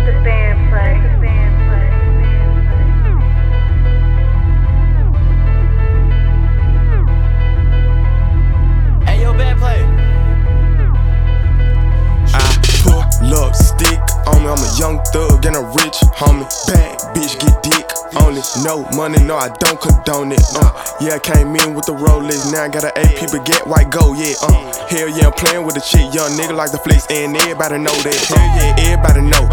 I'm a young thug and a rich homie. Bad bitch get dick only. No money, no I don't condone it. Yeah, I came in with the Rolex, now I got an AP baguette, white gold, yeah. Hell yeah, I'm playing with a chick, young nigga like the flex, and everybody know that. Hell yeah, everybody know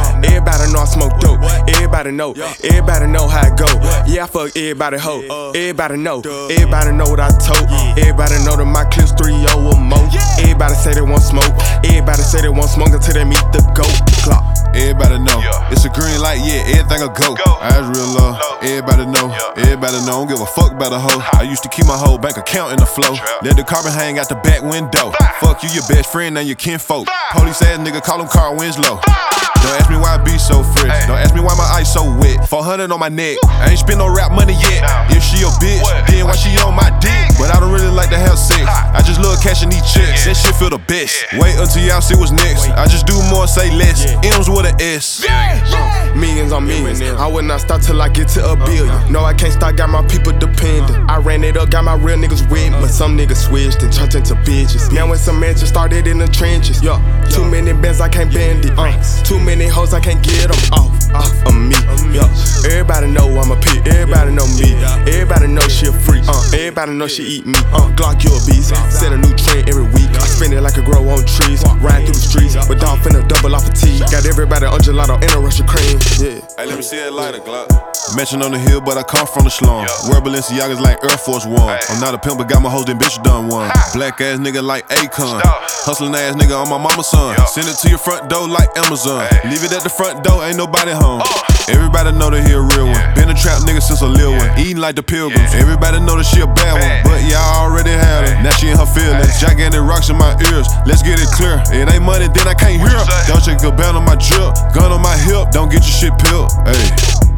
I smoke dope. Everybody know how it go. Yeah, I fuck everybody hoe. Everybody know what I told. Everybody know that my clips 3-0 or more. Everybody say they want smoke. Everybody say they want smoke until they meet the goat clock. Everybody know, it's a green light, yeah, everything will go. Eyes real low, everybody know, don't give a fuck about a hoe. I used to keep my whole bank account in the flow. Let the carbon hang out the back window. Fuck you, your best friend, and your kinfolk. Police ass nigga, call him Carl Winslow. Don't ask me why I be so fresh. Don't ask me why my ice so wet. 400 on my neck, I ain't spend no rap money yet. If she a bitch, then why she on my dick? But I don't really like to have sex, I just love cashing these checks. That shit feel the best. Wait until y'all see what's next. I just do more, say less. M's with an S. Millions on millions, I would not stop till I get to a billion. No, I can't stop, got my people dependent. I ran it up, got my real niggas with me. But some niggas switched and turned into bitches. Now when some mansions started in the trenches, too many bands I can't bend it. Too many hoes I can't get them off of me. Everybody know I'm a pig, everybody know me. Everybody know she a freak, everybody know she eat me. Glock, you a beast, set a new trend every week. I spin it like a grow on trees, riding through the streets with dog finna double off a T. Got everybody on gelato and a rush of cream. Hey, let me see that lighter, Glock. Mention on the hill, but I come from the slum. Wear Balenciagas like Air Force One. I'm not a pimp, but got my hoes, then bitch done one. Black ass nigga like Akon. Hustling ass nigga on my mama's son. Send it to your front door like Amazon. Leave it at the front door, ain't nobody home. Everybody know that he a real one. Been a trap nigga since a lil one. Eating like the Pilgrims. Everybody know that she a bad one, but y'all already had her. Now she in her feelings. Gigantic rocks in my ears. Let's get it clear. It ain't money, then I can't hear. Don't check a band on my drip. Gun on my hip. Don't get your shit peeled. Hey.